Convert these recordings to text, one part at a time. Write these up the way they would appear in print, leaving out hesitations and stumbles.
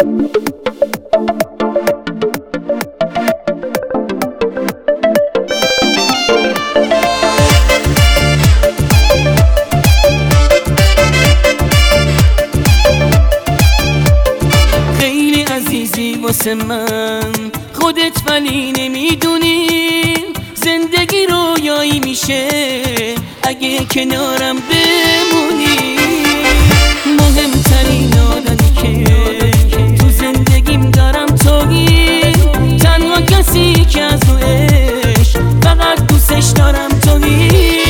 خیلی عزیزی واسه من خودت، ولی نمیدونی زندگی رویایی میشه اگه کنارم بمونی. مهمترین آدمی که تو زندگیم دارم تویی، تنها کسی که از روش فقط دوستش دارم تویی.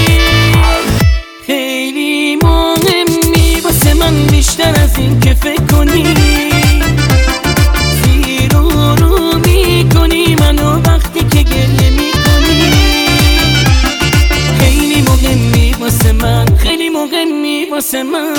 خیلی مهمی واسه من، بیشتر از این که فکر کنی. زیر و رو میکنی منو وقتی که گریه میکنی. خیلی مهمی واسه من، خیلی مهمی واسه من.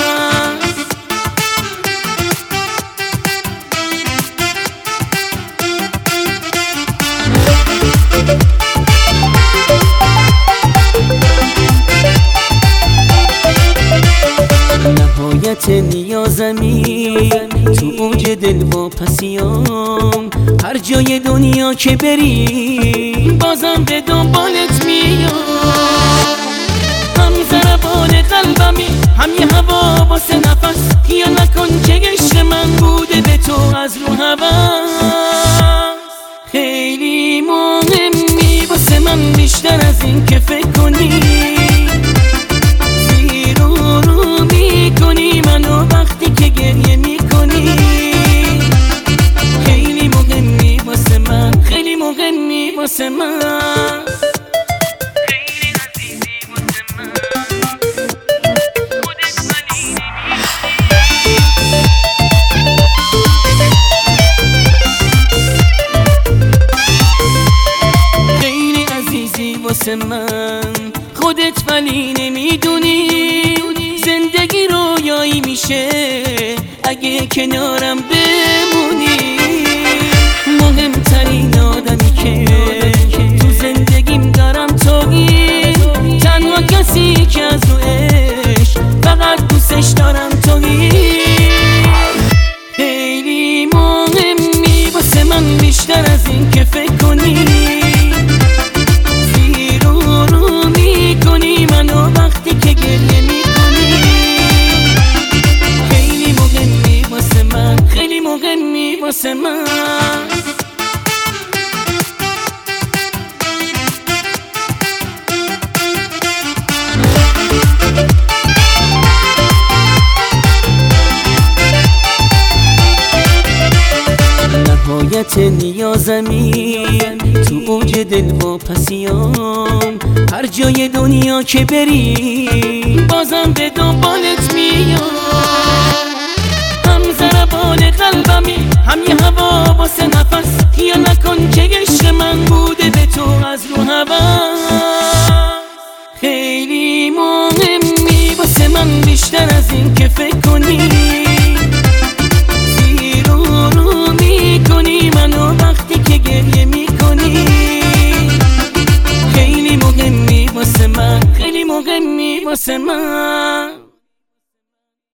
نهایت نیازمی تو اوج دل و پسیام، هر جای دنیا که بری بازم به دنبالت میام. هم ضربان قلبمی، هم یه هوا واسه نفس. یا نکن که عشق من بوده به تو از رو هوس. خیلی مهمی واسه من، بیشتر از این که فکر کنی. زیر و رو میکنی منو وقتی که گریه میکنی. خیلی مهمی واسه من، خیلی مهمی واسه من. واسه من خودت، ولی نمیدونی زندگی رویایی میشه اگه کنارم بمونی. مهمترین آدمی که تو زندگیم دارم تویی، تنها کسی که از روش فقط دوستش دارم تویی. خیلی مهمی واسه من، بیشتر از این که فکر کنی. منو وقتی که گریه میکنی. خیلی مهمی واسه من، خیلی مهمی واسه من. نهایت نیازمی تو اوج دل و پسیام، هر جای دنیا که بری بازم به دنبالت میام. هم ضربان قلبمی، هم یه هوا واسه نفس. یا نکن که عشق من بوده به تو از رو هوس. خیلی مهمی واسه من، بیشتر از این که فکر کنی. زیر و رو میکنی منو وقتی که گریه میکنی. خیلی مهمی واسه من، خیلی مهمی واسه من.